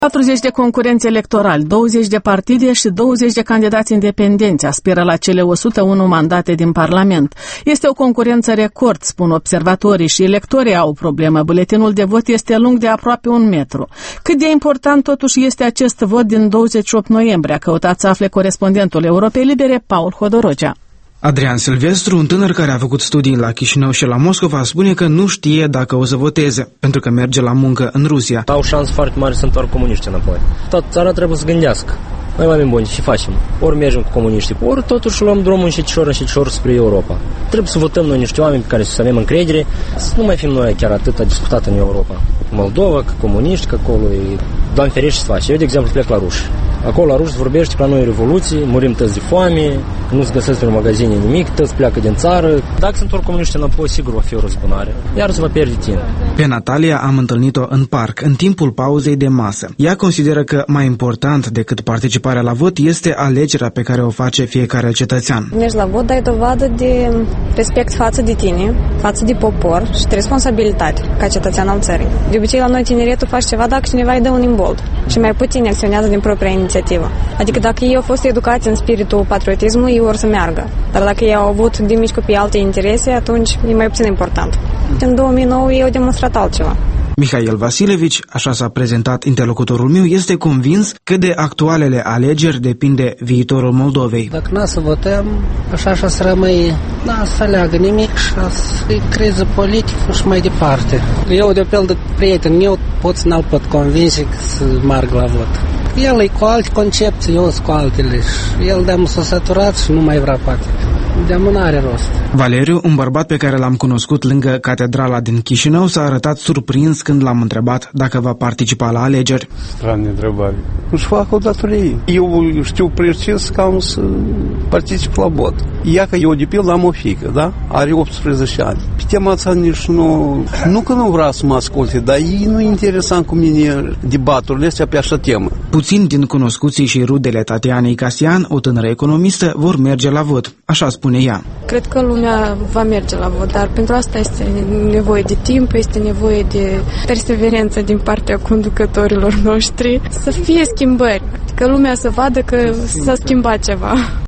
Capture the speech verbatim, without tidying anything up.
patruzeci de concurenți electorali, douăzeci de partide și douăzeci de candidați independenți aspiră la cele o sută unu mandate din Parlament. Este o concurență record, spun observatorii, și electorii au o problemă. Buletinul de vot este lung de aproape un metru. Cât de important totuși este acest vot din douăzeci și opt noiembrie? A căutat să afle corespondentul Europei Libere, Paul Hodorogea. Adrian Silvestru, un tânăr care a făcut studii la Chișinău și la Moscova, spune că nu știe dacă o să voteze, pentru că merge la muncă în Rusia. Au șanse foarte mari să întoarcă comuniștii înapoi. Toată țara trebuie să gândească. Noi, oameni buni, și facem. Ori mergem cu comuniștii, ori totuși luăm drumul încetişor, încetişor spre Europa. Trebuie să votăm noi niște oameni pe care să avem încredere, să nu mai fim noi chiar atât a discutat în Europa. Moldova, că comuniști, că acolo e... Doamne ferește să face. Eu, de exemplu, plec la ruși. Acolo la ruși se vorbește că la noi e revoluție, murim toți de foame, nu se găsesc în magazine nimic, toți pleacă din țară. Dacă se întorc comuniștii înapoi, sigur va fi o răzbunare. Iar se va pierde timp. Pe Natalia am întâlnit-o în parc, în timpul pauzei de masă. Ea consideră că mai important decât participarea la vot este alegerea pe care o face fiecare cetățean. Mergi la vot, dai dovadă de respect față de tine, față de popor și de responsabilitate ca cetățean al țării. De obicei la noi tineretul faci ceva dacă cineva îi dă un imbold și mai puțin acționează din propria inițiativă. Adică dacă ei au fost educați în spiritul patriotismului, ei vor să meargă. Dar dacă ei au avut din mici copii alte interese, atunci e mai puțin important. În două mii nouă ei au demonstrat altceva. Mihail Vasilevici, așa s-a prezentat interlocutorul meu, este convins că de actualele alegeri depinde viitorul Moldovei. Dacă n-a să votăm, așa așa să rămâi, n-a să leagă nimic și să-i criză politică și mai departe. Eu, de fel de prieten meu, pot să n-l pot convinge să marg la vot. El e cu alte concepții, eu sunt cu altele și el de-am s-a săturat și nu mai vrea poate. De-am nu are rost. Valeriu, un bărbat pe care l-am cunoscut lângă catedrala din Chișinău, s-a arătat surprins când l-am întrebat dacă va participa la alegeri. Странная întrebare. Își fac o datorie. Eu știu precis că am să particip la vot. Ia că eu, de pildă, am o fiică, da? Are optsprezece ani. Pe tema asta nici nu... Nu că nu vrea să mă asculte, dar ei nu e interesant cu mine debaturile astea pe așa temă. Puțin din cunoscuții și rudele Tatianei Casian, o tânără economistă, vor merge la vot. Așa spune ea. Cred că lumea va merge la vot, dar pentru asta este nevoie de timp, este nevoie de perseverență din partea conducătorilor noștri, să fie schimbări, adică lumea să vadă că s-a schimbat ceva.